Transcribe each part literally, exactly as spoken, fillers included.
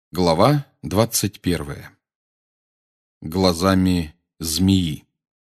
Глава двадцать первая. Глазами змеи.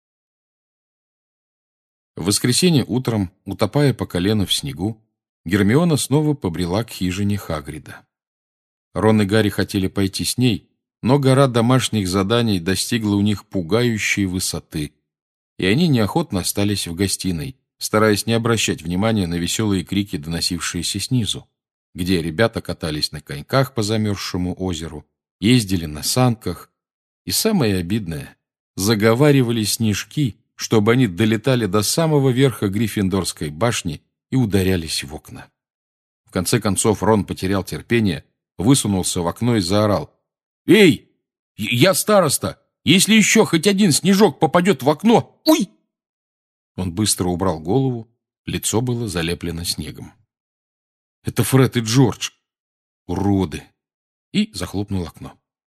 В воскресенье утром, утопая по колено в снегу, Гермиона снова побрела к хижине Хагрида. Рон и Гарри хотели пойти с ней, но гора домашних заданий достигла у них пугающей высоты, и они неохотно остались в гостиной, стараясь не обращать внимания на веселые крики, доносившиеся снизу, где ребята катались на коньках по замерзшему озеру, ездили на санках, и самое обидное — заговаривали снежки, чтобы они долетали до самого верха Гриффиндорской башни и ударялись в окна. В конце концов Рон потерял терпение, высунулся в окно и заорал: «Эй, я староста! Если еще хоть один снежок попадет в окно... Уй!» Он быстро убрал голову, лицо было залеплено снегом. «Это Фред и Джордж! Уроды!» И захлопнул окно.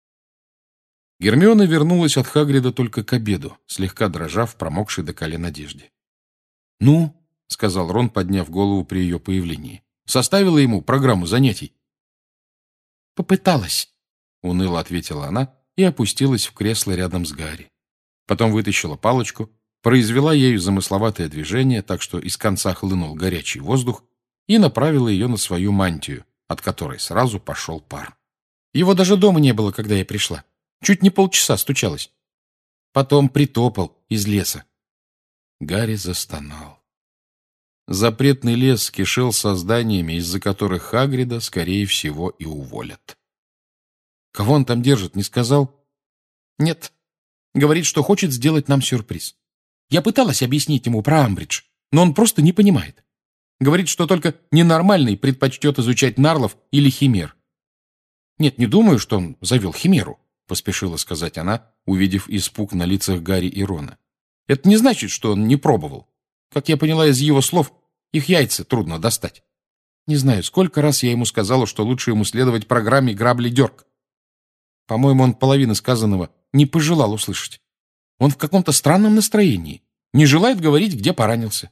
Гермиона вернулась от Хагрида только к обеду, слегка дрожа в промокшей до колен одежде. «Ну?» — сказал Рон, подняв голову при ее появлении. «Составила ему программу занятий?» «Попыталась», — уныло ответила она и опустилась в кресло рядом с Гарри. Потом вытащила палочку, произвела ею замысловатое движение, так что из конца хлынул горячий воздух, и направила ее на свою мантию, от которой сразу пошел пар. «Его даже дома не было, когда я пришла. Чуть не полчаса стучалась. Потом притопал из леса». Гарри застонал. Запретный лес кишел созданиями, из-за которых Хагрида, скорее всего, и уволят. «Кого он там держит, не сказал?» «Нет. Говорит, что хочет сделать нам сюрприз. Я пыталась объяснить ему про Амбридж, но он просто не понимает. Говорит, что только ненормальный предпочтет изучать нарлов или химер». «Нет, не думаю, что он завел химеру», — поспешила сказать она, увидев испуг на лицах Гарри и Рона. «Это не значит, что он не пробовал. Как я поняла из его слов, их яйца трудно достать. Не знаю, сколько раз я ему сказала, что лучше ему следовать программе «Грабли-Дёрк». По-моему, он половины сказанного не пожелал услышать. Он в каком-то странном настроении, не желает говорить, где поранился».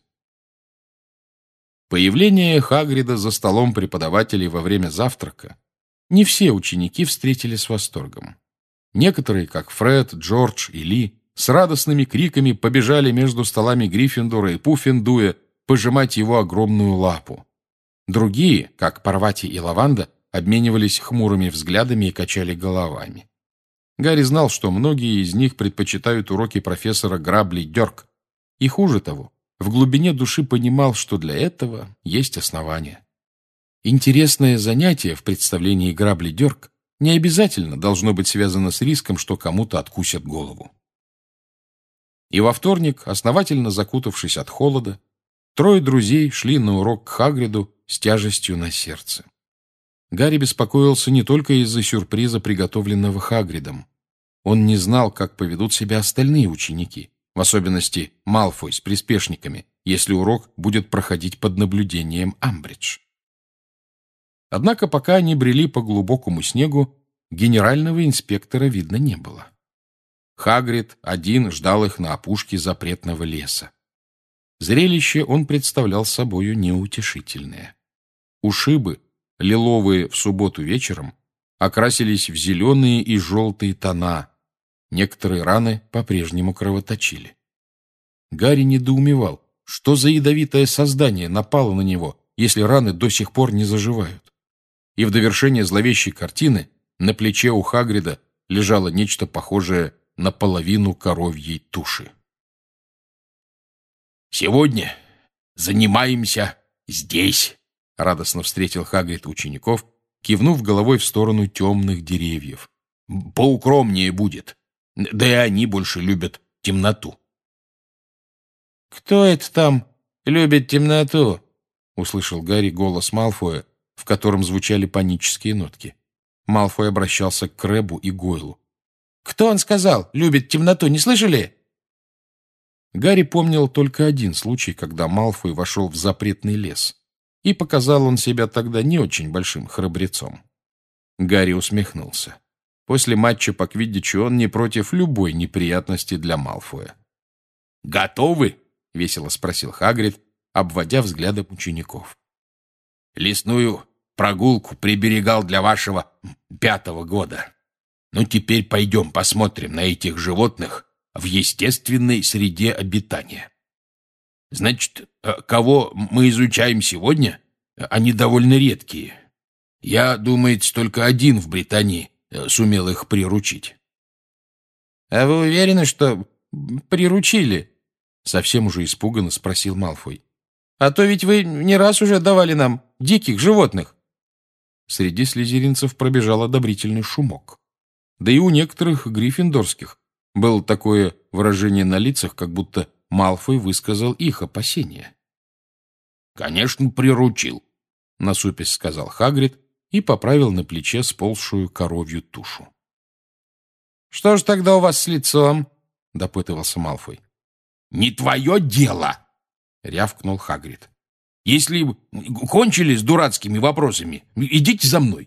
Появление Хагрида за столом преподавателей во время завтрака не все ученики встретили с восторгом. Некоторые, как Фред, Джордж и Ли, с радостными криками побежали между столами Гриффиндора и Пуффендуя пожимать его огромную лапу. Другие, как Парвати и Лаванда, обменивались хмурыми взглядами и качали головами. Гарри знал, что многие из них предпочитают уроки профессора Грабли-Дёрк, и хуже того, в глубине души понимал, что для этого есть основания. Интересное занятие в представлении Грабли-Дёрк не обязательно должно быть связано с риском, что кому-то откусят голову. И во вторник, основательно закутавшись от холода, трое друзей шли на урок к Хагриду с тяжестью на сердце. Гарри беспокоился не только из-за сюрприза, приготовленного Хагридом. Он не знал, как поведут себя остальные ученики, в особенности Малфой с приспешниками, если урок будет проходить под наблюдением Амбридж. Однако пока они брели по глубокому снегу, генерального инспектора видно не было. Хагрид один ждал их на опушке запретного леса. Зрелище он представлял собою неутешительное. Ушибы, лиловые в субботу вечером, окрасились в зеленые и желтые тона. Некоторые раны по-прежнему кровоточили. Гарри недоумевал, что за ядовитое создание напало на него, если раны до сих пор не заживают. И в довершение зловещей картины на плече у Хагрида лежало нечто похожее на половину коровьей туши. «Сегодня занимаемся здесь», — радостно встретил Хагрид учеников, кивнув головой в сторону темных деревьев. «Поукромнее будет. Да и они больше любят темноту». «Кто это там любит темноту?» — услышал Гарри голос Малфоя, в котором звучали панические нотки. Малфой обращался к Крэббу и Гойлу. «Кто он сказал? Любит темноту, не слышали?» Гарри помнил только один случай, когда Малфой вошел в запретный лес, и показал он себя тогда не очень большим храбрецом. Гарри усмехнулся. После матча по квиддичу он не против любой неприятности для Малфоя. «Готовы?» — весело спросил Хагрид, обводя взглядом учеников. «Лесную прогулку приберегал для вашего пятого года. Ну, теперь пойдем посмотрим на этих животных в естественной среде обитания. Значит, кого мы изучаем сегодня, они довольно редкие. Я, думается, только один в Британии сумел их приручить. — А вы уверены, что приручили? — совсем уже испуганно спросил Малфой. — А то ведь вы не раз уже давали нам диких животных. Среди слизеринцев пробежал одобрительный шумок. Да и у некоторых гриффиндорских было такое выражение на лицах, как будто Малфой высказал их опасения. — Конечно, приручил, — насупясь сказал Хагрид и поправил на плече сползшую коровью тушу. — Что ж тогда у вас с лицом? — допытывался Малфой. — Не твое дело! — рявкнул Хагрид. — Если кончили с дурацкими вопросами, идите за мной.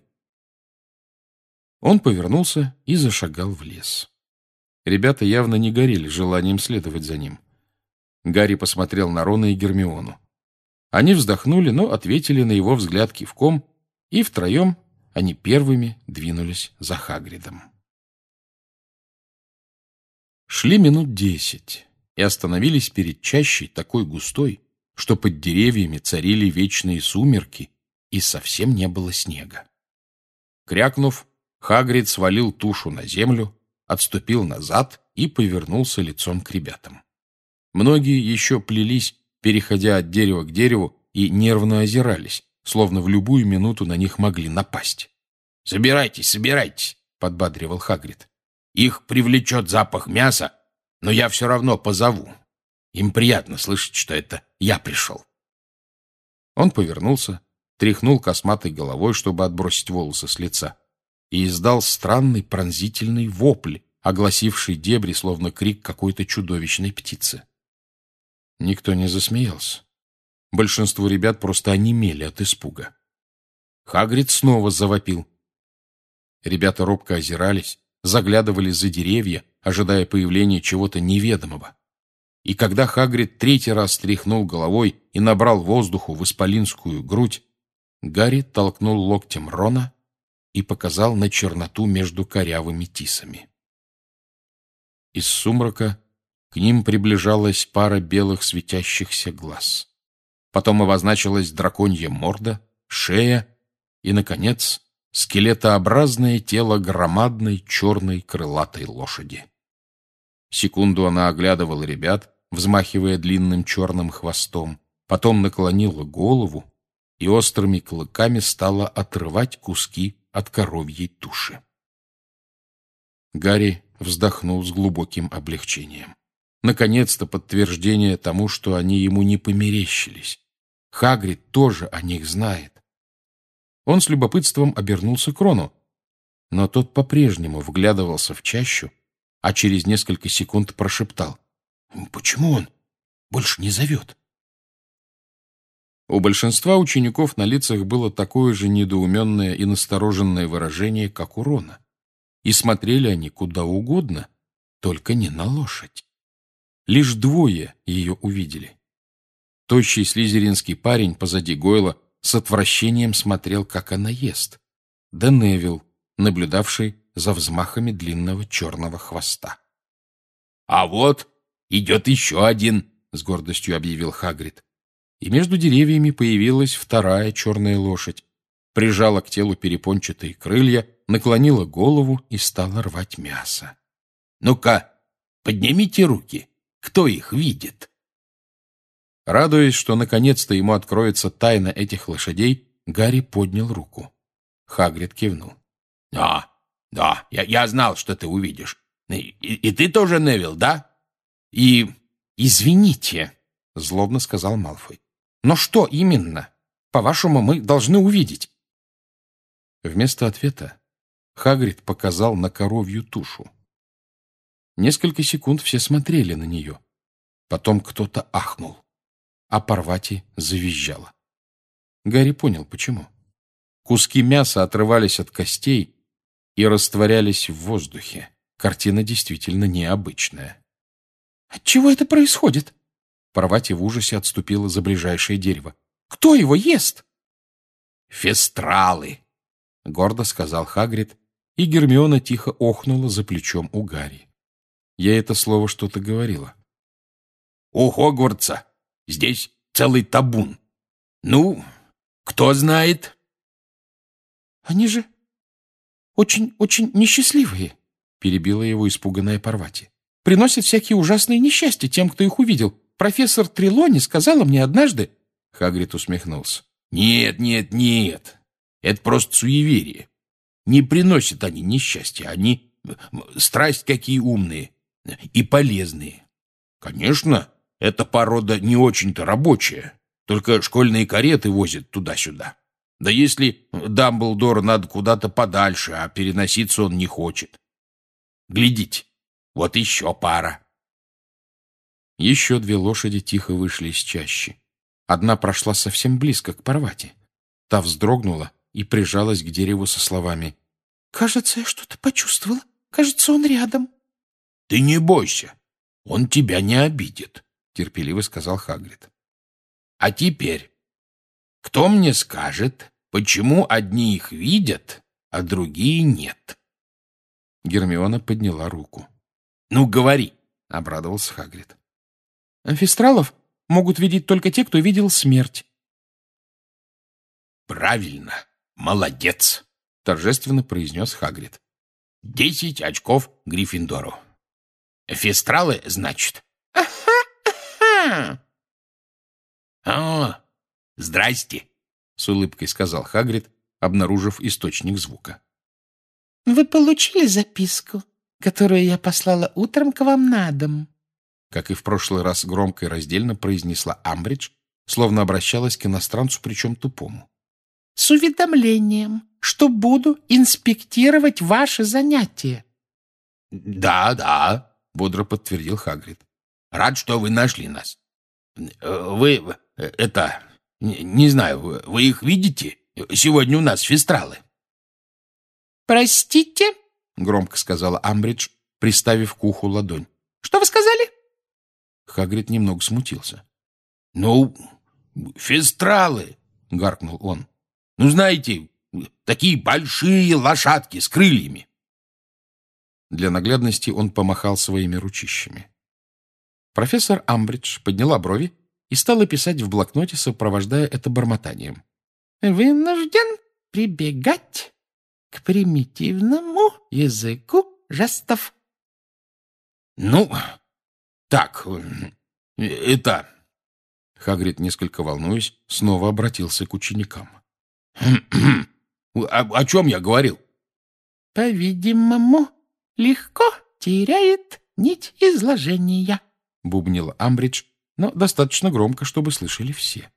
Он повернулся и зашагал в лес. Ребята явно не горели желанием следовать за ним. Гарри посмотрел на Рона и Гермиону. Они вздохнули, но ответили на его взгляд кивком, и втроем они первыми двинулись за Хагридом. Шли минут десять и остановились перед чащей такой густой, что под деревьями царили вечные сумерки и совсем не было снега. Крякнув, Хагрид свалил тушу на землю, отступил назад и повернулся лицом к ребятам. Многие еще плелись, переходя от дерева к дереву, и нервно озирались, словно в любую минуту на них могли напасть. «Собирайтесь, собирайтесь», — подбадривал Хагрид. «Их привлечет запах мяса, но я все равно позову. Им приятно слышать, что это я пришел». Он повернулся, тряхнул косматой головой, чтобы отбросить волосы с лица, и издал странный пронзительный вопль, огласивший дебри, словно крик какой-то чудовищной птицы. Никто не засмеялся. Большинство ребят просто онемели от испуга. Хагрид снова завопил. Ребята робко озирались, заглядывали за деревья, ожидая появления чего-то неведомого. И когда Хагрид третий раз тряхнул головой и набрал воздуху в исполинскую грудь, Гарри толкнул локтем Рона и показал на черноту между корявыми тисами. Из сумрака к ним приближалась пара белых светящихся глаз. Потом обозначилась драконья морда, шея и, наконец, скелетообразное тело громадной черной крылатой лошади. Секунду она оглядывала ребят, взмахивая длинным черным хвостом, потом наклонила голову и острыми клыками стала отрывать куски от коровьей туши. Гарри вздохнул с глубоким облегчением. Наконец-то подтверждение тому, что они ему не померещились. Хагрид тоже о них знает. Он с любопытством обернулся к Рону, но тот по-прежнему вглядывался в чащу, а через несколько секунд прошептал: «Почему он больше не зовет?» У большинства учеников на лицах было такое же недоуменное и настороженное выражение, как у Рона. И смотрели они куда угодно, только не на лошадь. Лишь двое ее увидели. Тощий слизеринский парень позади Гойла с отвращением смотрел, как она ест, да Невилл, наблюдавший за взмахами длинного черного хвоста. «А вот идет еще один», — с гордостью объявил Хагрид. И между деревьями появилась вторая черная лошадь, прижала к телу перепончатые крылья, наклонила голову и стала рвать мясо. «Ну-ка, поднимите руки, кто их видит?» Радуясь, что наконец-то ему откроется тайна этих лошадей, Гарри поднял руку. Хагрид кивнул. «Да, да, я, я знал, что ты увидишь. И, и, и ты тоже, Невилл, да? И...» «Извините», — злобно сказал Малфой. «Но что именно? По-вашему, мы должны увидеть?» Вместо ответа Хагрид показал на коровью тушу. Несколько секунд все смотрели на нее. Потом кто-то ахнул, а Парвати завизжала. Гарри понял, почему. Куски мяса отрывались от костей и растворялись в воздухе. Картина действительно необычная. «Отчего это происходит?» Парвати в ужасе отступила за ближайшее дерево. «Кто его ест?» «Фестралы», — гордо сказал Хагрид и Гермиона тихо охнула за плечом у Гарри. Ей это слово что-то говорило. «У Хогвартса здесь целый табун. Ну, кто знает?» «Они же очень-очень несчастливые», — перебила его испуганная Парвати. «Приносят всякие ужасные несчастья тем, кто их увидел. Профессор Трелони сказала мне однажды...» Хагрид усмехнулся. «Нет, нет, нет. Это просто суеверие. Не приносят они несчастья. Они страсть какие умные и полезные. Конечно, эта порода не очень-то рабочая. Только школьные кареты возят туда-сюда. Да если Дамблдору надо куда-то подальше, а переноситься он не хочет. Глядите, вот еще пара». Еще две лошади тихо вышли из чащи. Одна прошла совсем близко к Парвати. Та вздрогнула и прижалась к дереву со словами: «Кажется, я что-то почувствовала. Кажется, он рядом». «Ты не бойся, он тебя не обидит», — терпеливо сказал Хагрид. «А теперь, кто мне скажет, почему одни их видят, а другие нет?» Гермиона подняла руку. «Ну, говори», — обрадовался Хагрид. «Амфистралов могут видеть только те, кто видел смерть». «Правильно, молодец», — торжественно произнес Хагрид. «Десять очков Гриффиндору. Фестралы, значит?» «Ага-ага!» «О, здрасте», — с улыбкой сказал Хагрид, обнаружив источник звука. «Вы получили записку, которую я послала утром к вам на дом?» Как и в прошлый раз громко и раздельно произнесла Амбридж, словно обращалась к иностранцу, причем тупому. «С уведомлением, что буду инспектировать ваши занятия». «Да, да», — бодро подтвердил Хагрид. «Рад, что вы нашли нас. Вы, это, не знаю, вы их видите? Сегодня у нас фестралы». «Простите?» — громко сказала Амбридж, приставив к уху ладонь. «Что вы сказали?» Хагрид немного смутился. «Ну, фестралы», — гаркнул он. «Ну, знаете, такие большие лошадки с крыльями». Для наглядности он помахал своими ручищами. Профессор Амбридж подняла брови и стала писать в блокноте, сопровождая это бормотанием. «Вынужден прибегать к примитивному языку жестов». «Ну, так, это...» Хагрид, несколько волнуясь, снова обратился к ученикам. «О, о чем я говорил?» «По-видимому, легко теряет нить изложения», — бубнила Амбридж, но достаточно громко, чтобы слышали все.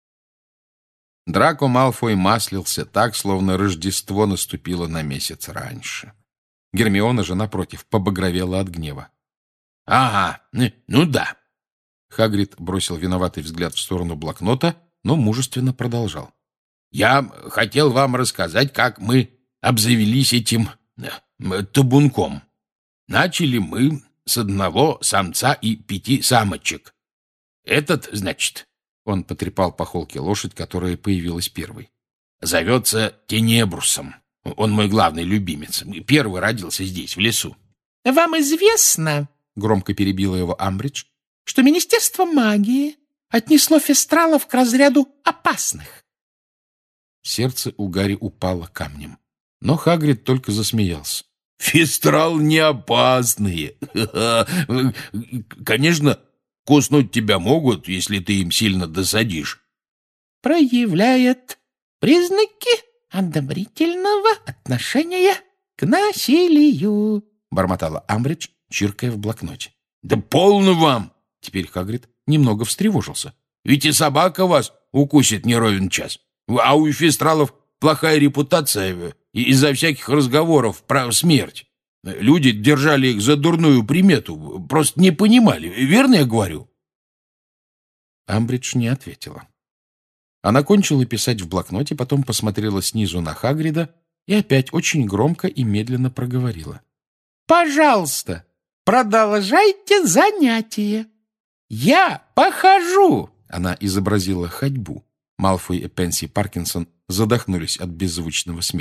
Драко Малфой маслился так, словно Рождество наступило на месяц раньше. Гермиона же, напротив, побагровела от гнева. «Ага, ну да». Хагрид бросил виноватый взгляд в сторону блокнота, но мужественно продолжал. «Я хотел вам рассказать, как мы обзавелись этим э, табунком. Начали мы с одного самца и пяти самочек. Этот, значит...» Он потрепал по холке лошадь, которая появилась первой. «Зовется Тенебрусом. Он мой главный любимец. Первый родился здесь, в лесу». «Вам известно, — громко перебила его Амбридж, — что Министерство магии отнесло фестралов к разряду опасных». Сердце у Гарри упало камнем, но Хагрид только засмеялся. «Фестрал не опасные. Конечно, куснуть тебя могут, если ты им сильно досадишь». «Проявляет признаки одобрительного отношения к насилию», — бормотала Амбридж, чиркая в блокноте. «Да полно вам!» Теперь Хагрид немного встревожился. «Ведь и собака вас укусит не ровен час. А у фестралов плохая репутация из-за всяких разговоров про смерть. Люди держали их за дурную примету, просто не понимали. Верно я говорю?» Амбридж не ответила. Она кончила писать в блокноте, потом посмотрела снизу на Хагрида и опять очень громко и медленно проговорила. «Пожалуйста, продолжайте занятие. Я похожу!» Она изобразила ходьбу. Малфой и Пенси Паркинсон задохнулись от беззвучного смеха.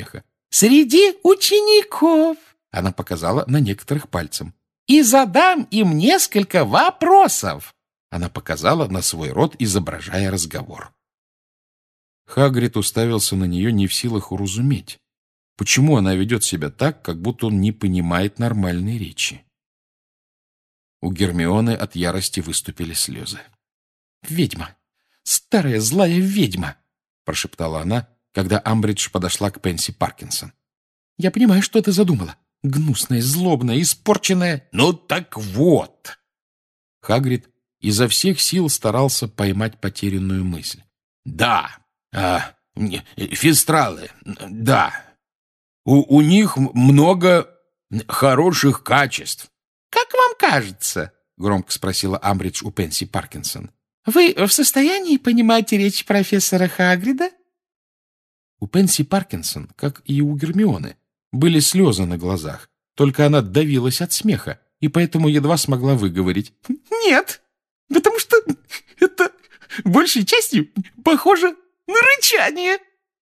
среди учеников, она показала на некоторых пальцем, и задам им несколько вопросов. Она показала на свой рот, изображая разговор. Хагрид уставился на нее, не в силах уразуметь, почему она ведет себя так, как будто он не понимает нормальной речи. У Гермионы от ярости выступили слезы. «Ведьма! Старая злая ведьма!» — прошептала она, когда Амбридж подошла к Пенси Паркинсон. «Я понимаю, что ты задумала. Гнусная, злобная, испорченная...» «Ну так вот!» Хагрид изо всех сил старался поймать потерянную мысль. «Да, а, фистралы, да. У, у них много хороших качеств». «Как вам кажется?» — громко спросила Амбридж у Пенси Паркинсон. «Вы в состоянии понимать речь профессора Хагрида?» У Пенси Паркинсон, как и у Гермионы, были слезы на глазах, только она давилась от смеха и поэтому едва смогла выговорить. «Нет, потому что это большей частью похоже на рычание».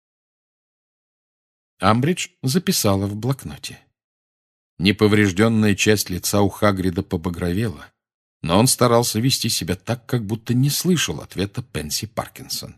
Амбридж записала в блокноте. Неповрежденная часть лица у Хагрида побагровела, но он старался вести себя так, как будто не слышал ответа Пенси Паркинсон.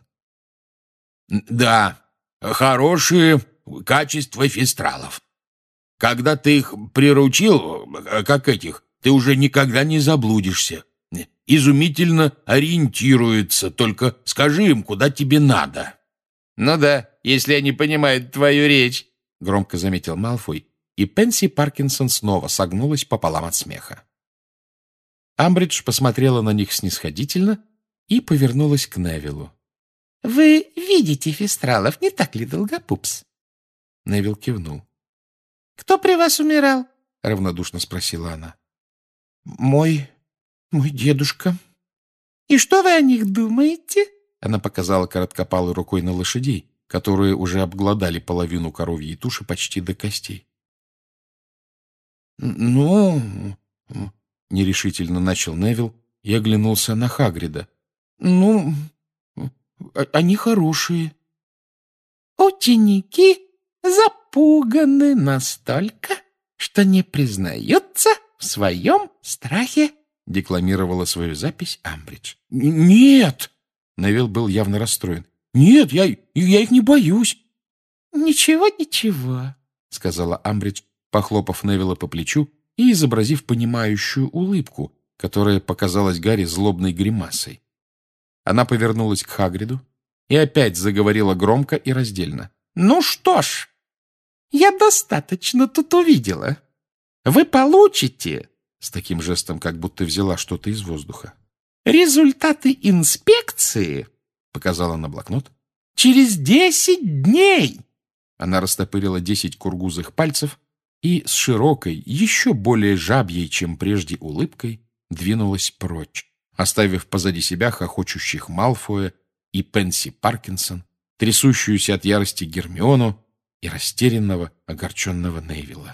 «Да, хорошие качества фистралов. Когда ты их приручил, как этих, ты уже никогда не заблудишься. Изумительно ориентируются, только скажи им, куда тебе надо». «Ну да, если они понимают твою речь», — громко заметил Малфой, и Пенси Паркинсон снова согнулась пополам от смеха. Амбридж посмотрела на них снисходительно и повернулась к Невиллу. «Вы видите фистралов, не так ли, Долгопупс?» Невилл кивнул. «Кто при вас умирал?» — равнодушно спросила она. «Мой... мой дедушка». «И что вы о них думаете?» Она показала короткопалой рукой на лошадей, которые уже обглодали половину коровьей туши почти до костей. «Ну...» — нерешительно начал Невилл и оглянулся на Хагрида. «Ну... они хорошие». «Ученики запуганы настолько, что не признаются в своем страхе», — декламировала свою запись Амбридж. «Нет!» — Невилл был явно расстроен. «Нет, я, я их не боюсь». «Ничего, ничего», — сказала Амбридж, похлопав Невилла по плечу и изобразив понимающую улыбку, которая показалась Гарри злобной гримасой. Она повернулась к Хагриду и опять заговорила громко и раздельно. «Ну что ж, я достаточно тут увидела. Вы получите...» С таким жестом, как будто взяла что-то из воздуха. «Результаты инспекции», — показала на блокнот, — «через десять дней». Она растопырила десять кургузых пальцев и с широкой, еще более жабьей, чем прежде, улыбкой двинулась прочь, оставив позади себя хохочущих Малфоя и Пенси Паркинсон, трясущуюся от ярости Гермиону и растерянного, огорченного Невилла.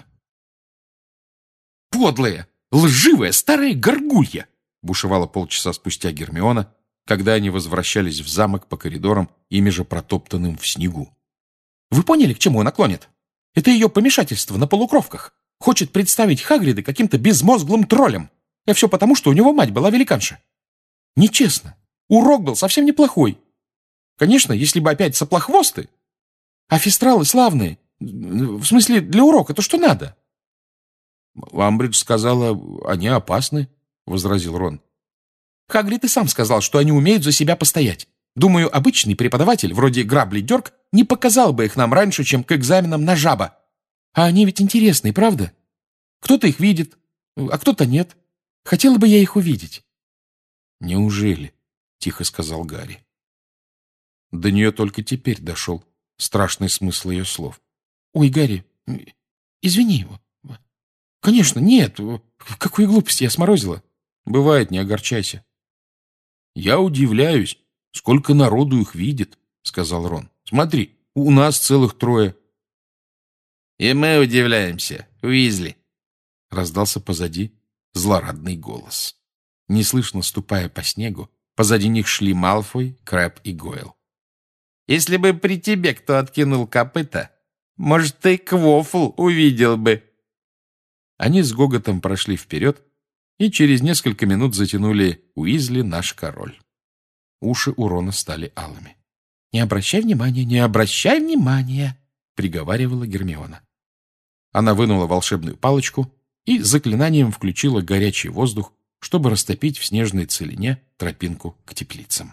«Подлая, лживая старая горгулья!» — бушевала полчаса спустя Гермиона, когда они возвращались в замок по коридорам, ими же протоптанным в снегу. «Вы поняли, к чему она клонит? Это ее помешательство на полукровках. Хочет представить Хагрида каким-то безмозглым троллем. И все потому, что у него мать была великанша. Нечестно. Урок был совсем неплохой. Конечно, если бы опять соплохвосты. А фистралы славные. В смысле, для урока то, что надо». «Амбридж сказала, они опасны», — возразил Рон. «Хагрид и сам сказал, что они умеют за себя постоять. Думаю, обычный преподаватель, вроде Грабли-Дёрк, не показал бы их нам раньше, чем к экзаменам на жаба. А они ведь интересные, правда? Кто-то их видит, а кто-то нет. Хотела бы я их увидеть». «Неужели?» — тихо сказал Гарри. До нее только теперь дошел страшный смысл ее слов. «Ой, Гарри, извини его. Конечно, нет. Какую глупость я сморозила». «Бывает, не огорчайся». «Я удивляюсь, сколько народу их видит», — сказал Рон. «Смотри, у нас целых трое». «И мы удивляемся, Уизли», — раздался позади злорадный голос. Неслышно ступая по снегу, позади них шли Малфой, Крэб и Гойл. «Если бы при тебе кто откинул копыта, Может, ты Квофл увидел бы». Они с гоготом прошли вперед и через несколько минут затянули «Уизли наш король». Уши у Рона стали алыми. «Не обращай внимания, не обращай внимания», — приговаривала Гермиона. Она вынула волшебную палочку и заклинанием включила горячий воздух, чтобы растопить в снежной целине тропинку к теплицам.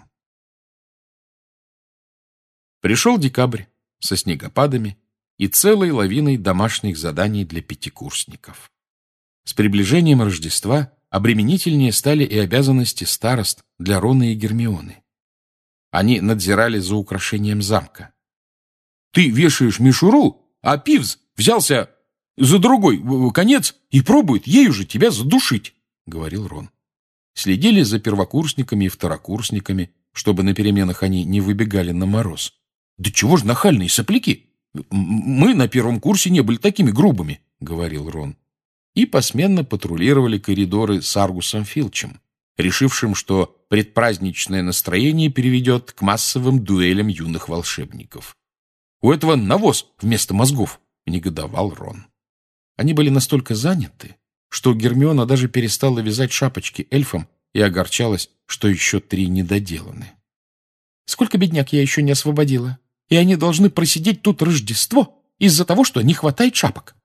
Пришел декабрь со снегопадами и целой лавиной домашних заданий для пятикурсников. С приближением Рождества обременительнее стали и обязанности старост для Рона и Гермионы. Они надзирали за украшением замка. «Ты вешаешь мишуру, а Пивз взялся за другой конец и пробует ею же тебя задушить», — говорил Рон. Следили за первокурсниками и второкурсниками, чтобы на переменах они не выбегали на мороз. «Да чего ж нахальные сопляки? Мы на первом курсе не были такими грубыми», — говорил Рон. И посменно патрулировали коридоры с Аргусом Филчем, решившим, что предпраздничное настроение переведет к массовым дуэлям юных волшебников. «У этого навоз вместо мозгов», — негодовал Рон. Они были настолько заняты, что Гермиона даже перестала вязать шапочки эльфам и огорчалась, что еще три недоделаны. «Сколько бедняк я еще не освободила, и они должны просидеть тут Рождество из-за того, что не хватает шапок».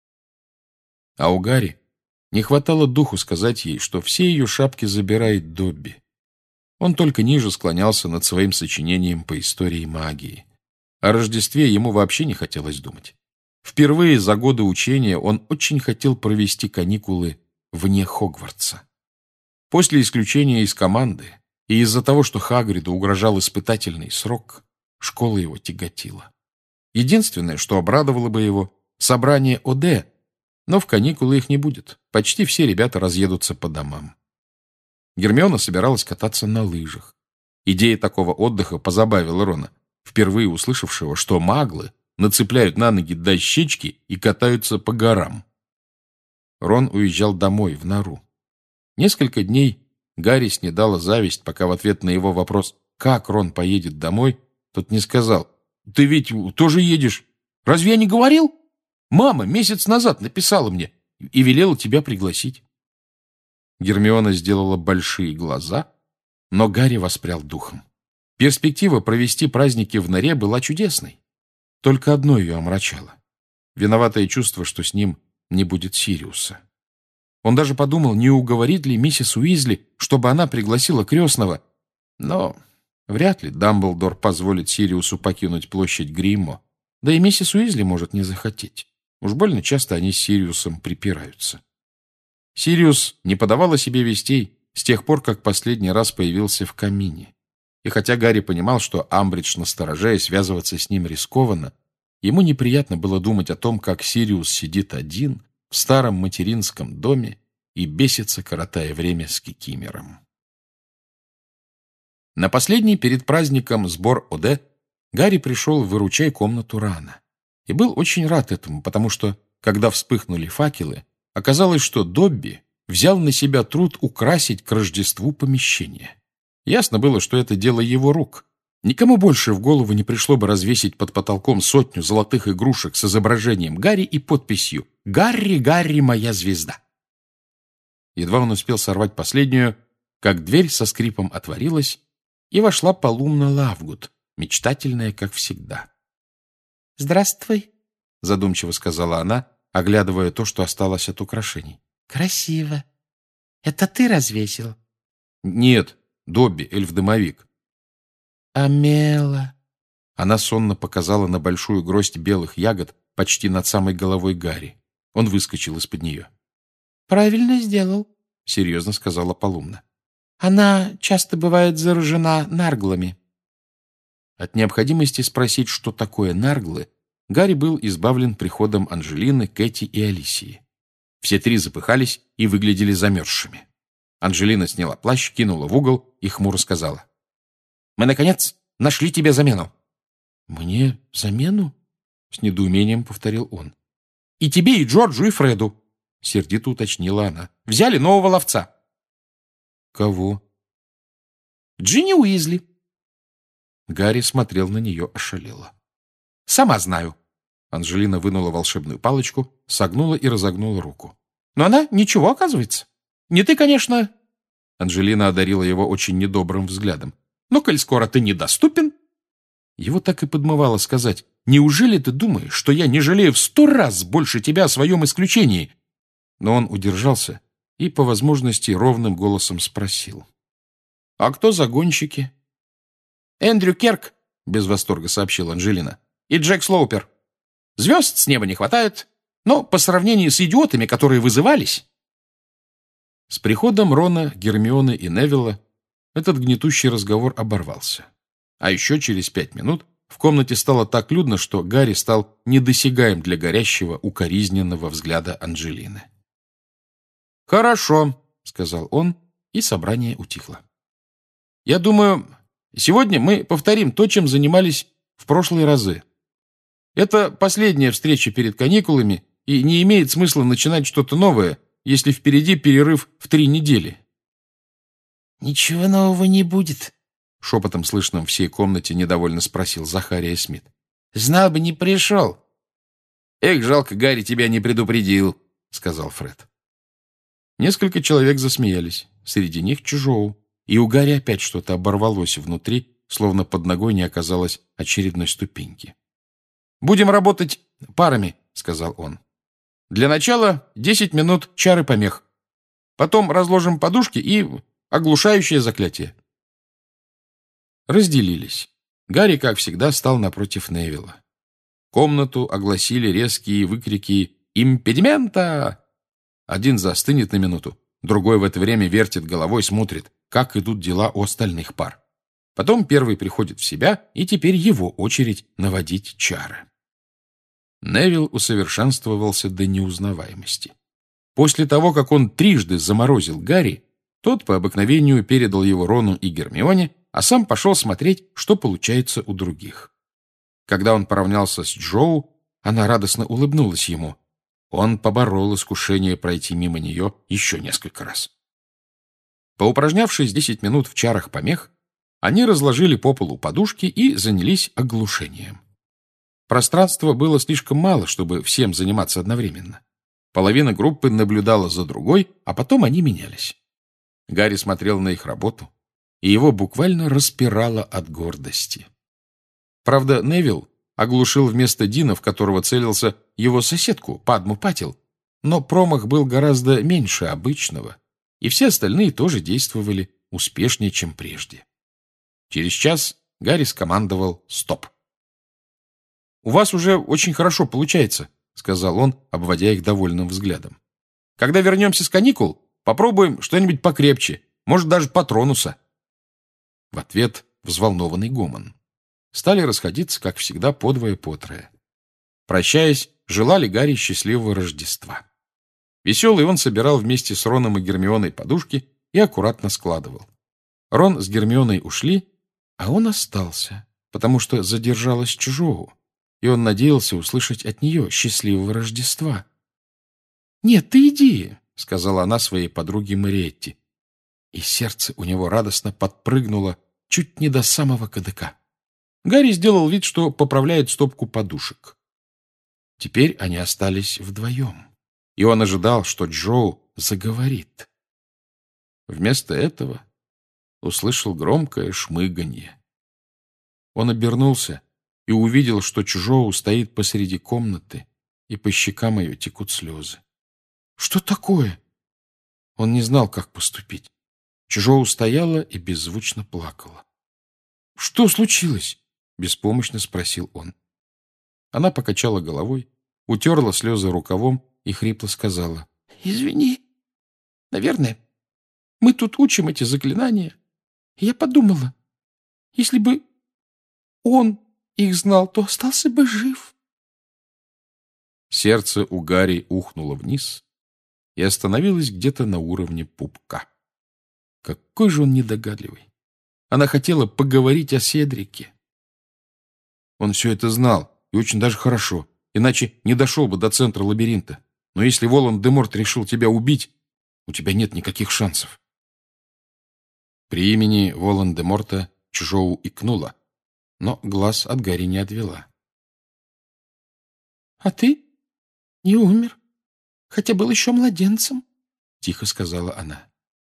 А у Гарри не хватало духу сказать ей, что все ее шапки забирает Добби. Он только ниже склонялся над своим сочинением по истории магии. О Рождестве ему вообще не хотелось думать. Впервые за годы учения он очень хотел провести каникулы вне Хогвартса. После исключения из команды и из-за того, что Хагриду угрожал испытательный срок, школа его тяготила. Единственное, что обрадовало бы его — собрание ОД, но в каникулы их не будет. Почти все ребята разъедутся по домам. Гермиона собиралась кататься на лыжах. Идея такого отдыха позабавила Рона, впервые услышавшего, что маглы нацепляют на ноги дощечки и катаются по горам. Рон уезжал домой, в нору. Несколько дней Гарри снедала зависть, пока в ответ на его вопрос, как Рон поедет домой, тот не сказал: «Ты ведь тоже едешь? Разве я не говорил? Мама месяц назад написала мне и велела тебя пригласить». Гермиона сделала большие глаза, но Гарри воспрял духом. Перспектива провести праздники в норе была чудесной. Только одно ее омрачало — виноватое чувство, что с ним не будет Сириуса. Он даже подумал, не уговорит ли миссис Уизли, чтобы она пригласила крестного. Но вряд ли Дамблдор позволит Сириусу покинуть площадь Гриммо. Да и миссис Уизли может не захотеть. Уж больно часто они с Сириусом припираются. Сириус не подавал о себе вестей с тех пор, как последний раз появился в камине. И хотя Гарри понимал, что Амбридж настороже и связываться с ним рискованно, ему неприятно было думать о том, как Сириус сидит один в старом материнском доме и бесится, коротая время с Кикимером. На последний перед праздником сбор ОД Гарри пришел в выручай комнату рано. И был очень рад этому, потому что, когда вспыхнули факелы, оказалось, что Добби взял на себя труд украсить к Рождеству помещение. Ясно было, что это дело его рук. Никому больше в голову не пришло бы развесить под потолком сотню золотых игрушек с изображением Гарри и подписью «Гарри, Гарри, моя звезда». Едва он успел сорвать последнюю, как дверь со скрипом отворилась, и вошла Полумна Лавгуд, мечтательная, как всегда. «Здравствуй», — задумчиво сказала она, оглядывая то, что осталось от украшений. «Красиво. Это ты развесил?» «Нет, Добби, эльф-домовик». «А Мела?» Она сонно показала на большую гроздь белых ягод почти над самой головой Гарри. Он выскочил из-под нее. «Правильно сделал», — серьезно сказала Полумна. «Она часто бывает заражена нарглами». От необходимости спросить, что такое нарглы, Гарри был избавлен приходом Анжелины, Кэти и Алисии. Все три запыхались и выглядели замерзшими. Анжелина сняла плащ, кинула в угол и хмуро сказала: «Мы, наконец, нашли тебе замену». «Мне замену?» — с недоумением повторил он. «И тебе, и Джорджу, и Фреду», — сердито уточнила она. «Взяли нового ловца». «Кого?» «Джинни Уизли». Гарри смотрел на нее ошалело. «Сама знаю. Анжелина вынула волшебную палочку, согнула и разогнула руку. «Но она ничего, оказывается. Не ты, конечно...» Анжелина одарила его очень недобрым взглядом. «Но, коль скоро ты недоступен...» Его так и подмывало сказать: «Неужели ты думаешь, что я не жалею в сто раз больше тебя о своем исключении?» Но он удержался и, по возможности, ровным голосом спросил: «А кто загонщики?» «Эндрю Керк», — без восторга сообщила Анжелина, — «и Джек Слоупер. Звезд с неба не хватает, но по сравнению с идиотами, которые вызывались...» С приходом Рона, Гермионы и Невилла этот гнетущий разговор оборвался. А еще через пять минут в комнате стало так людно, что Гарри стал недосягаем для горящего, укоризненного взгляда Анжелины. «Хорошо», — сказал он, и собрание утихло. «Я думаю, сегодня мы повторим то, чем занимались в прошлые разы. Это последняя встреча перед каникулами, и не имеет смысла начинать что-то новое, если впереди перерыв в три недели». «Ничего нового не будет», — шепотом слышным в всей комнате недовольно спросил Захария Смит. «Знал бы, не пришел». «Эх, жалко, Гарри тебя не предупредил», — сказал Фред. Несколько человек засмеялись, среди них Чжоу, и у Гарри опять что-то оборвалось внутри, словно под ногой не оказалось очередной ступеньки. «Будем работать парами», — сказал он. «Для начала десять минут чары помех. Потом разложим подушки и оглушающее заклятие». Разделились. Гарри, как всегда, стал напротив Невилла. Комнату огласили резкие выкрики «Импедимента!». Один застынет на минуту, другой в это время вертит головой, смотрит, как идут дела у остальных пар. Потом первый приходит в себя, и теперь его очередь наводить чары. Невилл усовершенствовался до неузнаваемости. После того, как он трижды заморозил Гарри, тот по обыкновению передал его Рону и Гермионе, а сам пошел смотреть, что получается у других. Когда он поравнялся с Джоу, она радостно улыбнулась ему. Он поборол искушение пройти мимо нее еще несколько раз. Поупражнявшись десять минут в чарах помех, они разложили по полу подушки и занялись оглушением. Пространства было слишком мало, чтобы всем заниматься одновременно. Половина группы наблюдала за другой, а потом они менялись. Гарри смотрел на их работу, и его буквально распирало от гордости. Правда, Невилл оглушил вместо Дина, в которого целился, его соседку, Падму Патил, но промах был гораздо меньше обычного, и все остальные тоже действовали успешнее, чем прежде. Через час Гарри скомандовал «Стоп!». «У вас уже очень хорошо получается», — сказал он, обводя их довольным взглядом. «Когда вернемся с каникул, попробуем что-нибудь покрепче, может, даже Патронуса». В ответ взволнованный гомон. Стали расходиться, как всегда, подвое-потрое. Прощаясь, желали Гарри счастливого Рождества. Веселый он собирал вместе с Роном и Гермионой подушки и аккуратно складывал. Рон с Гермионой ушли, а он остался, потому что задержалась Чжоу, и он надеялся услышать от нее счастливого Рождества. «Нет, ты иди», — сказала она своей подруге Мариетти. И сердце у него радостно подпрыгнуло чуть не до самого кадыка. Гарри сделал вид, что поправляет стопку подушек. Теперь они остались вдвоем, и он ожидал, что Джоу заговорит. Вместо этого услышал громкое шмыганье. Он обернулся и увидел, что Чжоу стоит посреди комнаты, и по щекам ее текут слезы. «Что такое?» Он не знал, как поступить. Чжоу стояла и беззвучно плакала. «Что случилось?» — беспомощно спросил он. Она покачала головой, утерла слезы рукавом и хрипло сказала: «Извини. Наверное, мы тут учим эти заклинания. И я подумала, если бы он их знал, то остался бы жив». Сердце у Гарри ухнуло вниз и остановилось где-то на уровне пупка. Какой же он недогадливый. Она хотела поговорить о Седрике. Он все это знал, и очень даже хорошо, иначе не дошел бы до центра лабиринта. Но если Волан-де-Морт решил тебя убить, у тебя нет никаких шансов. При имени Волан-де-Морта Чжоу икнула, но глаз от Гарри не отвела. А ты не умер, хотя был еще младенцем, — тихо сказала она.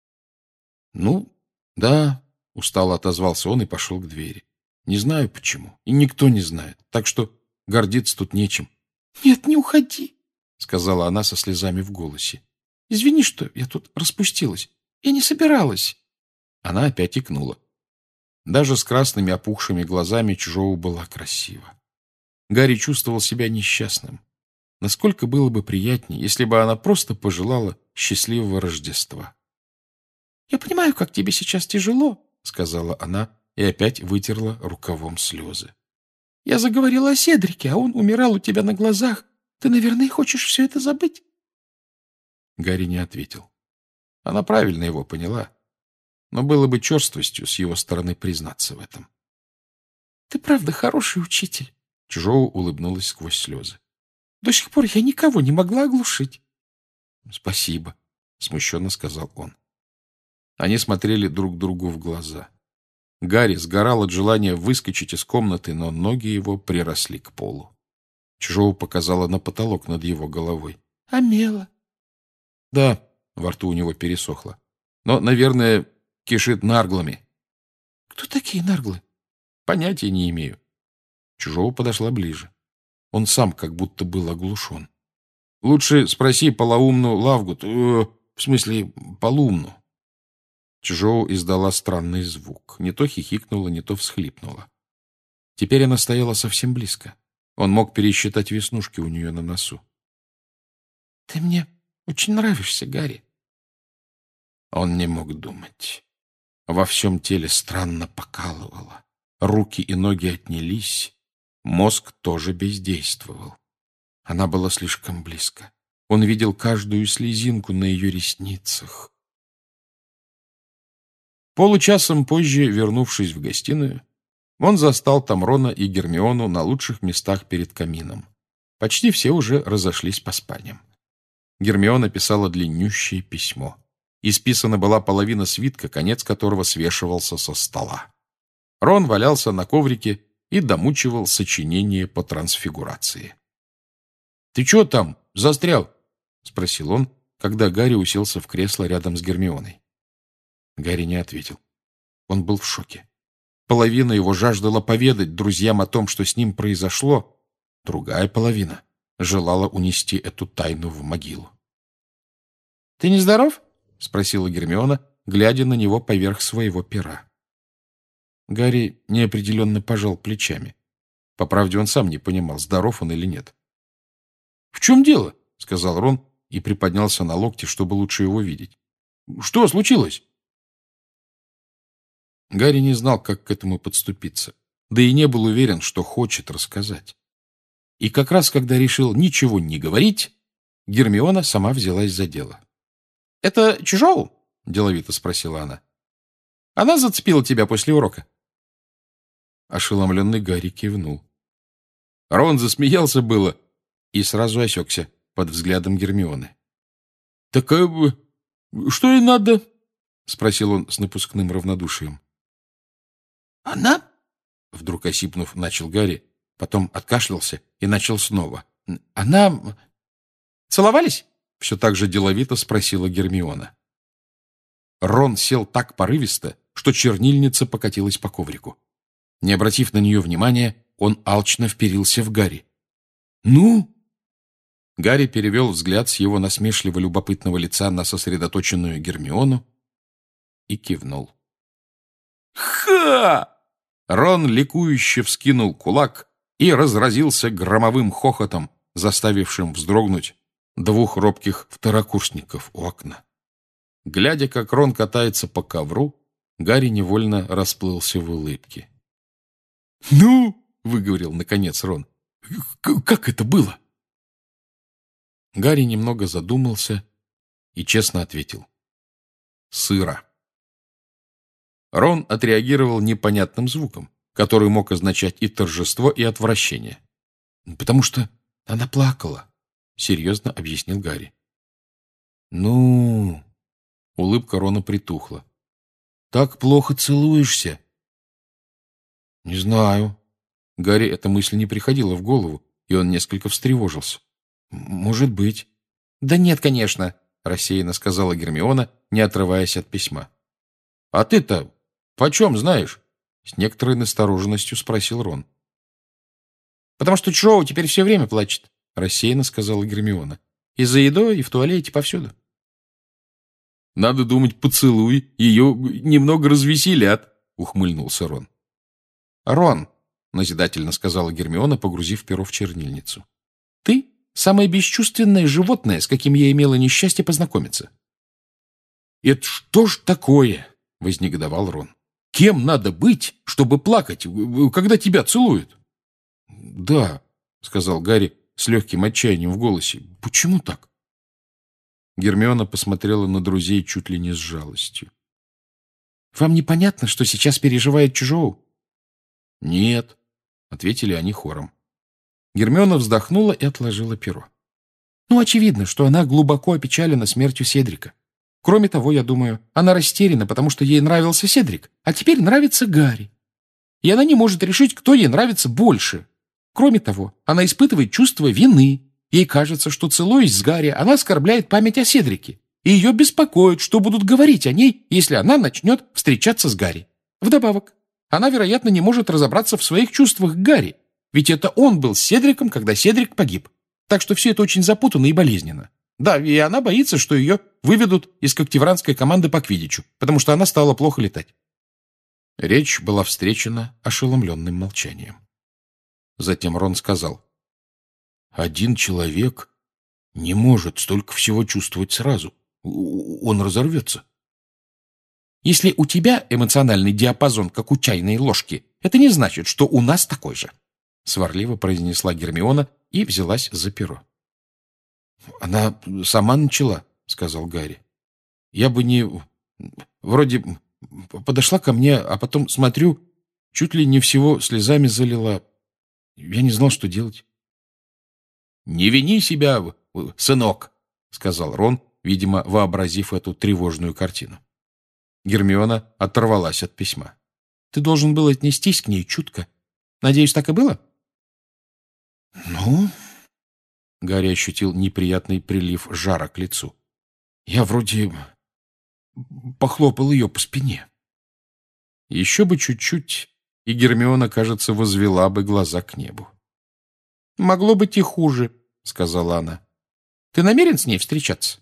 «Ну, да», — устало отозвался он и пошел к двери. «Не знаю почему, и никто не знает, так что гордиться тут нечем». «Нет, не уходи», — сказала она со слезами в голосе. «Извини, что я тут распустилась. Я не собиралась». Она опять икнула. Даже с красными опухшими глазами Чжоу была красива. Гарри чувствовал себя несчастным. Насколько было бы приятнее, если бы она просто пожелала счастливого Рождества. «Я понимаю, как тебе сейчас тяжело», — сказала она и опять вытерла рукавом слезы. «Я заговорила о Седрике, а он умирал у тебя на глазах. Ты, наверное, хочешь все это забыть?» Гарри не ответил. Она правильно его поняла, но было бы черствостью с его стороны признаться в этом. «Ты правда хороший учитель», — Чжоу улыбнулась сквозь слезы. «До сих пор я никого не могла оглушить». «Спасибо», — смущенно сказал он. Они смотрели друг другу в глаза. Гарри сгорал от желания выскочить из комнаты, но ноги его приросли к полу. Чжоу показала на потолок над его головой. «А Мела?» «Да», — во рту у него пересохло. «Но, наверное, кишит нарглами». «Кто такие нарглы?» «Понятия не имею». Чжоу подошла ближе. Он сам как будто был оглушен. «Лучше спроси полоумну Лавгут, э, в смысле, полумну». Чжоу издала странный звук. Не то хихикнула, не то всхлипнула. Теперь она стояла совсем близко. Он мог пересчитать веснушки у нее на носу. «Ты мне очень нравишься, Гарри». Он не мог думать. Во всем теле странно покалывало. Руки и ноги отнялись. Мозг тоже бездействовал. Она была слишком близко. Он видел каждую слезинку на ее ресницах. Получасом позже, вернувшись в гостиную, он застал там Рона и Гермиону на лучших местах перед камином. Почти все уже разошлись по спальням. Гермиона писала длиннющее письмо. Исписана была половина свитка, конец которого свешивался со стола. Рон валялся на коврике и домучивал сочинение по трансфигурации. «Ты чего там, застрял?» — спросил он, когда Гарри уселся в кресло рядом с Гермионой. Гарри не ответил. Он был в шоке. Половина его жаждала поведать друзьям о том, что с ним произошло. Другая половина желала унести эту тайну в могилу. «Ты не здоров?» — спросила Гермиона, глядя на него поверх своего пера. Гарри неопределенно пожал плечами. По правде, он сам не понимал, здоров он или нет. «В чем дело?» — сказал Рон и приподнялся на локте, чтобы лучше его видеть. «Что случилось?» Гарри не знал, как к этому подступиться, да и не был уверен, что хочет рассказать. И как раз, когда решил ничего не говорить, Гермиона сама взялась за дело. «Это Чжоу?» — деловито спросила она. «Она зацепила тебя после урока?» Ошеломленный Гарри кивнул. Рон засмеялся было и сразу осекся под взглядом Гермионы. «Так э, что ей надо?» — спросил он с напускным равнодушием. «Она?» — вдруг осипнув, начал Гарри, потом откашлялся и начал снова. «Она...» «Целовались?» — все так же деловито спросила Гермиона. Рон сел так порывисто, что чернильница покатилась по коврику. Не обратив на нее внимания, он алчно вперился в Гарри. «Ну?» Гарри перевел взгляд с его насмешливо-любопытного лица на сосредоточенную Гермиону и кивнул. «Ха!» Рон ликующе вскинул кулак и разразился громовым хохотом, заставившим вздрогнуть двух робких второкурсников у окна. Глядя, как Рон катается по ковру, Гарри невольно расплылся в улыбке. «Ну!» — выговорил, наконец, Рон. «Как это было?» Гарри немного задумался и честно ответил. «Сыро». Рон отреагировал непонятным звуком, который мог означать и торжество, и отвращение. «Потому что она плакала», — серьезно объяснил Гарри. «Ну...» — улыбка Рона притухла. «Так плохо целуешься?» «Не знаю». Гарри эта мысль не приходила в голову, и он несколько встревожился. «Может быть». «Да нет, конечно», — рассеянно сказала Гермиона, не отрываясь от письма. «А ты-то почем знаешь?» — с некоторой настороженностью спросил Рон. «Потому что Джоу теперь все время плачет», — рассеянно сказала Гермиона. «И за едой, и в туалете, повсюду». «Надо думать, поцелуй ее немного развеселят», — ухмыльнулся Рон. «Рон», — назидательно сказала Гермиона, погрузив перо в чернильницу, — «ты самое бесчувственное животное, с каким я имела несчастье познакомиться». «Это что ж такое?» — вознегодовал Рон. «Кем надо быть, чтобы плакать, когда тебя целуют?» «Да», — сказал Гарри с легким отчаянием в голосе. «Почему так?» Гермиона посмотрела на друзей чуть ли не с жалостью. «Вам непонятно, что сейчас переживает Чжоу?» «Нет», — ответили они хором. Гермиона вздохнула и отложила перо. «Ну, очевидно, что она глубоко опечалена смертью Седрика. Кроме того, я думаю, она растеряна, потому что ей нравился Седрик, а теперь нравится Гарри. И она не может решить, кто ей нравится больше. Кроме того, она испытывает чувство вины. Ей кажется, что, целуясь с Гарри, она оскорбляет память о Седрике. И ее беспокоит, что будут говорить о ней, если она начнет встречаться с Гарри. Вдобавок, она, вероятно, не может разобраться в своих чувствах к Гарри, ведь это он был с Седриком, когда Седрик погиб. Так что все это очень запутанно и болезненно. Да, и она боится, что ее выведут из когтевранской команды по квиддичу, потому что она стала плохо летать». Речь была встречена ошеломленным молчанием. Затем Рон сказал: «Один человек не может столько всего чувствовать сразу. Он разорвется». «Если у тебя эмоциональный диапазон, как у чайной ложки, это не значит, что у нас такой же», — сварливо произнесла Гермиона и взялась за перо. «Она сама начала», — сказал Гарри. «Я бы не... Вроде подошла ко мне, а потом, смотрю, чуть ли не всего слезами залила. Я не знал, что делать». «Не вини себя, сынок», — сказал Рон, видимо, вообразив эту тревожную картину. Гермиона оторвалась от письма. «Ты должен был отнестись к ней чутко. Надеюсь, так и было?» «Ну...» Гарри ощутил неприятный прилив жара к лицу. «Я вроде похлопал ее по спине». Еще бы чуть-чуть, и Гермиона, кажется, возвела бы глаза к небу. «Могло быть и хуже», — сказала она. «Ты намерен с ней встречаться?»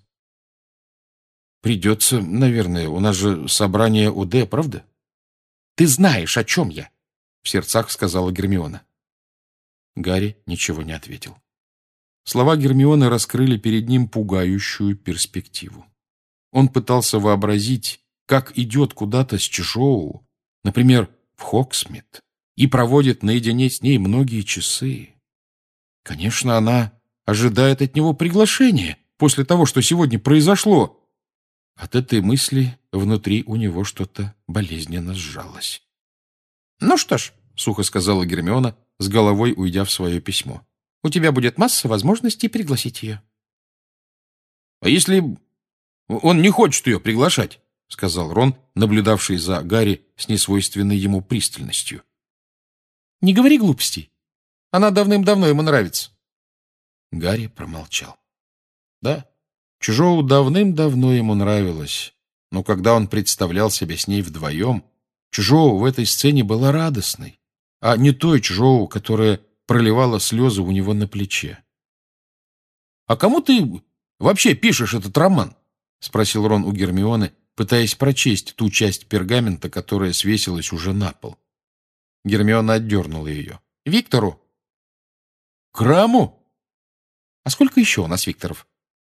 «Придется, наверное. У нас же собрание ОД, правда?» «Ты знаешь, о чем я», — в сердцах сказала Гермиона. Гарри ничего не ответил. Слова Гермионы раскрыли перед ним пугающую перспективу. Он пытался вообразить, как идет куда-то с Чжоу, например, в Хоксмит, и проводит наедине с ней многие часы. Конечно, она ожидает от него приглашения после того, что сегодня произошло. От этой мысли внутри у него что-то болезненно сжалось. «Ну что ж», — сухо сказала Гермиона, с головой уйдя в свое письмо, «у тебя будет масса возможностей пригласить ее». «А если он не хочет ее приглашать?» — сказал Рон, наблюдавший за Гарри с несвойственной ему пристальностью. «Не говори глупостей. Она давным-давно ему нравится». Гарри промолчал. Да, Чжоу давным-давно ему нравилось, но когда он представлял себя с ней вдвоем, Чжоу в этой сцене была радостной, а не той Чжоу, которая проливала слезы у него на плече. «А кому ты вообще пишешь этот роман?» — спросил Рон у Гермионы, пытаясь прочесть ту часть пергамента, которая свесилась уже на пол. Гермиона отдернула ее. «Виктору». «Краму?» «А сколько еще у нас Викторов?»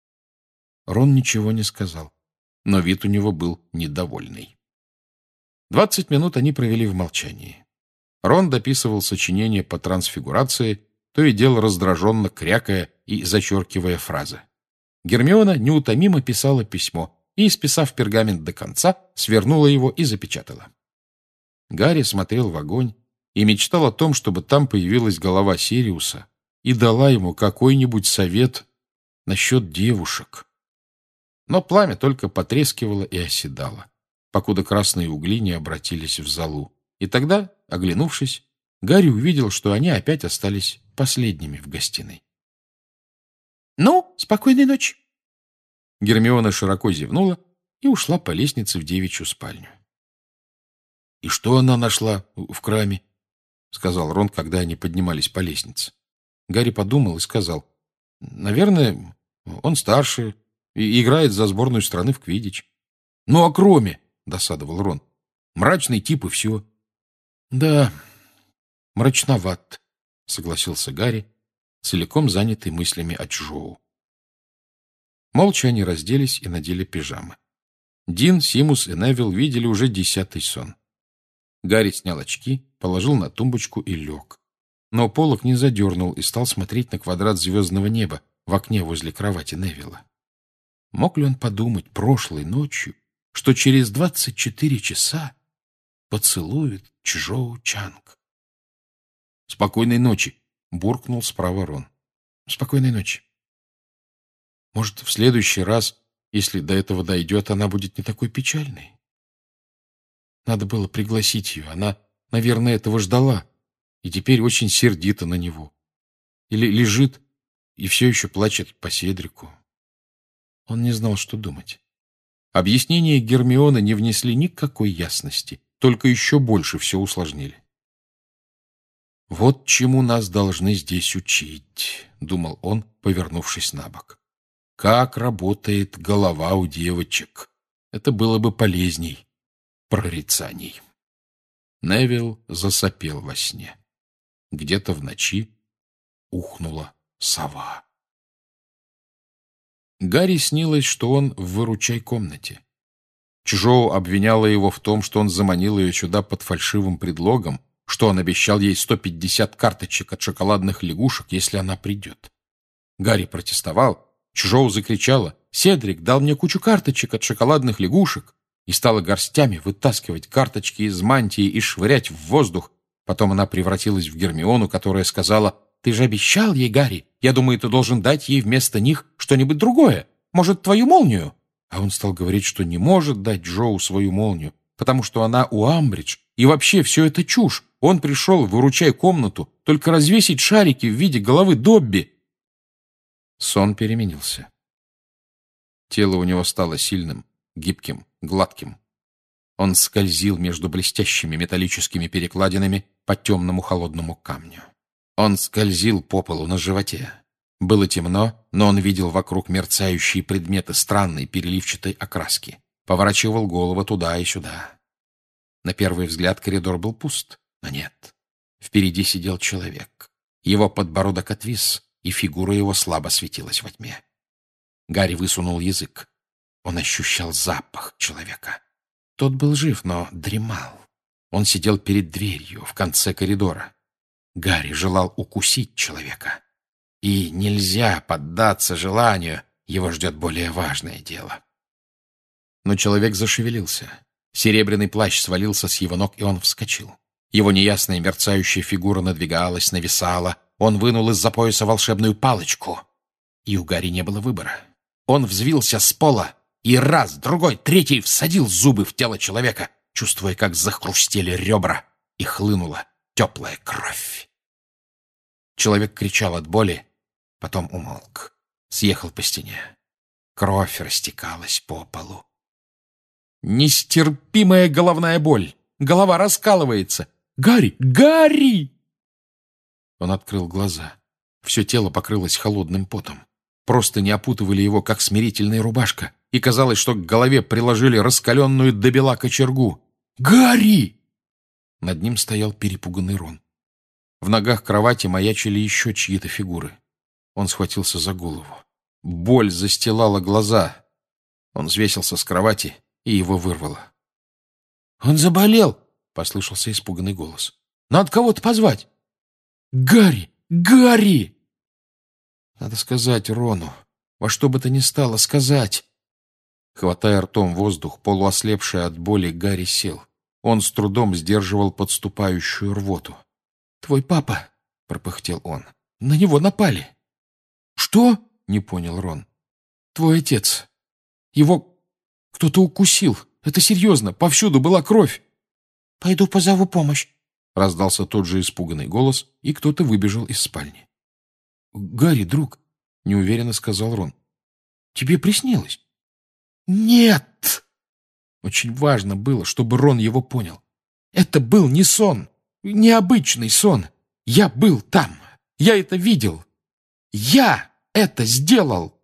Рон ничего не сказал, но вид у него был недовольный. Двадцать минут они провели в молчании. Рон дописывал сочинение по трансфигурации, то и дело раздраженно крякая и зачеркивая фразы. Гермиона неутомимо писала письмо и, исписав пергамент до конца, свернула его и запечатала. Гарри смотрел в огонь и мечтал о том, чтобы там появилась голова Сириуса и дала ему какой-нибудь совет насчет девушек. Но пламя только потрескивало и оседало, покуда красные угли не обратились в золу. И тогда, оглянувшись, Гарри увидел, что они опять остались последними в гостиной. «Ну, спокойной ночи!» Гермиона широко зевнула и ушла по лестнице в девичью спальню. «И что она нашла в краме?» — сказал Рон, когда они поднимались по лестнице. Гарри подумал и сказал: «Наверное, он старше и играет за сборную страны в квиддич». «Ну, а кроме?» — досадовал Рон. «Мрачный тип и все». «Да, мрачноват», — согласился Гарри, целиком занятый мыслями о Чжоу. Молча они разделись и надели пижамы. Дин, Симус и Невилл видели уже десятый сон. Гарри снял очки, положил на тумбочку и лег. Но полог не задернул и стал смотреть на квадрат звездного неба в окне возле кровати Невилла. Мог ли он подумать прошлой ночью, что через двадцать четыре часа поцелует Чжоу Чанг? «Спокойной ночи!» — буркнул справа Рон. «Спокойной ночи!» Может, в следующий раз, если до этого дойдет, она будет не такой печальной? Надо было пригласить ее. Она, наверное, этого ждала и теперь очень сердита на него. Или лежит и все еще плачет по Седрику. Он не знал, что думать. Объяснения Гермионы не внесли никакой ясности, только еще больше все усложнили. «Вот чему нас должны здесь учить», — думал он, повернувшись на бок. «Как работает голова у девочек. Это было бы полезней прорицаний». Невилл засопел во сне. Где-то в ночи ухнула сова. Гарри снилось, что он в выручай комнате. Чжоу обвиняла его в том, что он заманил ее сюда под фальшивым предлогом, что он обещал ей сто пятьдесят карточек от шоколадных лягушек, если она придет. Гарри протестовал. Чжоу закричала: «Седрик дал мне кучу карточек от шоколадных лягушек», и стала горстями вытаскивать карточки из мантии и швырять в воздух. Потом она превратилась в Гермиону, которая сказала: «Ты же обещал ей, Гарри. Я думаю, ты должен дать ей вместо них что-нибудь другое. Может, твою молнию?» А он стал говорить, что не может дать Джоу свою молнию, потому что она у Амбридж, и вообще все это чушь. Он пришел в выручай комнату только развесить шарики в виде головы Добби. Сон переменился. Тело у него стало сильным, гибким, гладким. Он скользил между блестящими металлическими перекладинами по темному холодному камню. Он скользил по полу на животе. Было темно, но он видел вокруг мерцающие предметы странной переливчатой окраски. Поворачивал голову туда и сюда. На первый взгляд коридор был пуст, но нет. Впереди сидел человек. Его подбородок отвис, и фигура его слабо светилась во тьме. Гарри высунул язык. Он ощущал запах человека. Тот был жив, но дремал. Он сидел перед дверью в конце коридора. Гарри желал укусить человека. И нельзя поддаться желанию, его ждет более важное дело. Но человек зашевелился. Серебряный плащ свалился с его ног, и он вскочил. Его неясная мерцающая фигура надвигалась, нависала. Он вынул из-за пояса волшебную палочку. И у Гарри не было выбора. Он взвился с пола и раз, другой, третий всадил зубы в тело человека, чувствуя, как захрустели ребра, и хлынула теплая кровь. Человек кричал от боли, потом умолк, съехал по стене. Кровь растекалась по полу. Нестерпимая головная боль. Голова раскалывается. «Гарри! Гарри!» Он открыл глаза. Все тело покрылось холодным потом. Просто не опутывали его, как смирительная рубашка, и казалось, что к голове приложили раскаленную до бела кочергу. «Гарри!» Над ним стоял перепуганный Рон. В ногах кровати маячили еще чьи-то фигуры. Он схватился за голову. Боль застилала глаза. Он свесился с кровати, и его вырвало. «Он заболел!» — послышался испуганный голос. «Надо кого-то позвать!» «Гарри! Гарри!» Надо сказать Рону. Во что бы то ни стало сказать. Хватая ртом воздух, полуослепший от боли, Гарри сел. Он с трудом сдерживал подступающую рвоту. «Твой папа!» — пропыхтел он. «На него напали!» «Что?» — не понял Рон. «Твой отец. Его кто-то укусил. Это серьезно. Повсюду была кровь». «Пойду позову помощь». — раздался тот же испуганный голос, и кто-то выбежал из спальни. «Гарри, друг», — неуверенно сказал Рон, — «тебе приснилось?» «Нет!» Очень важно было, чтобы Рон его понял. «Это был не сон, необычный сон. Я был там. Я это видел. Я это сделал!»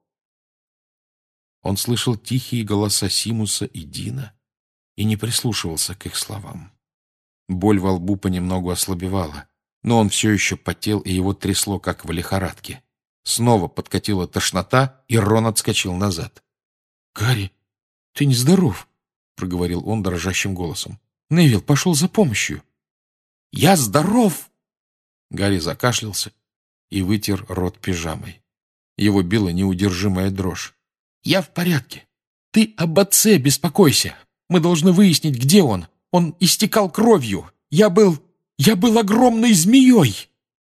Он слышал тихие голоса Симуса и Дина и не прислушивался к их словам. Боль во лбу понемногу ослабевала, но он все еще потел, и его трясло, как в лихорадке. Снова подкатила тошнота, и Рон отскочил назад. «Гарри, ты нездоров», — проговорил он дрожащим голосом. «Невилл пошел за помощью». «Я здоров!» Гарри закашлялся и вытер рот пижамой. Его била неудержимая дрожь. «Я в порядке. Ты об отце беспокойся. Мы должны выяснить, где он. Он истекал кровью. Я был... я был огромной змеей!»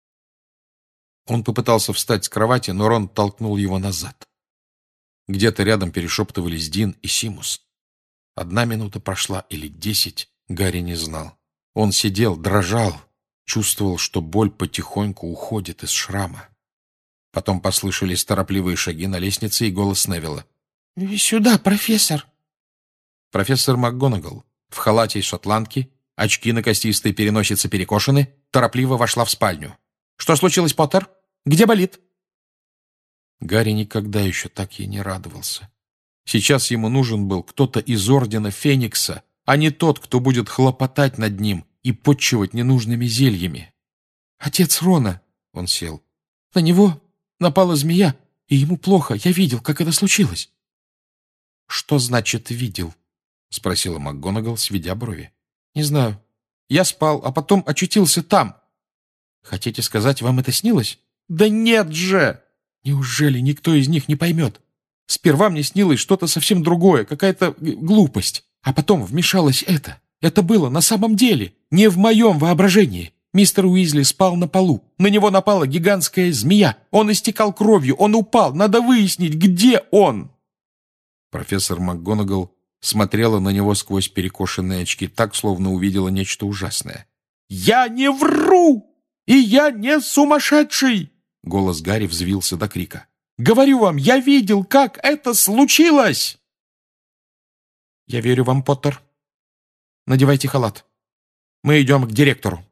Он попытался встать с кровати, но Рон толкнул его назад. Где-то рядом перешептывались Дин и Симус. Одна минута прошла или десять, Гарри не знал. Он сидел, дрожал, чувствовал, что боль потихоньку уходит из шрама. Потом послышались торопливые шаги на лестнице и голос Невилла. «Сюда, профессор!» Профессор МакГонагал в халате из шотландки, очки на костистой переносице перекошены, торопливо вошла в спальню. «Что случилось, Поттер? Где болит?» Гарри никогда еще так ей не радовался. Сейчас ему нужен был кто-то из Ордена Феникса, а не тот, кто будет хлопотать над ним и подчивать ненужными зельями. «Отец Рона!» — он сел. «На него напала змея, и ему плохо. Я видел, как это случилось». «Что значит «видел»?» — спросила МакГонагал, сведя брови. «Не знаю. Я спал, а потом очутился там». «Хотите сказать, вам это снилось?» «Да нет же!» «Неужели никто из них не поймет? Сперва мне снилось что-то совсем другое, какая-то глупость, а потом вмешалось это. Это было на самом деле, не в моем воображении. Мистер Уизли спал на полу. На него напала гигантская змея. Он истекал кровью, он упал. Надо выяснить, где он!» Профессор МакГонагал смотрела на него сквозь перекошенные очки так, словно увидела нечто ужасное. «Я не вру! И я не сумасшедший!» Голос Гарри взвился до крика. «Говорю вам, я видел, как это случилось!» «Я верю вам, Поттер. Надевайте халат. Мы идем к директору».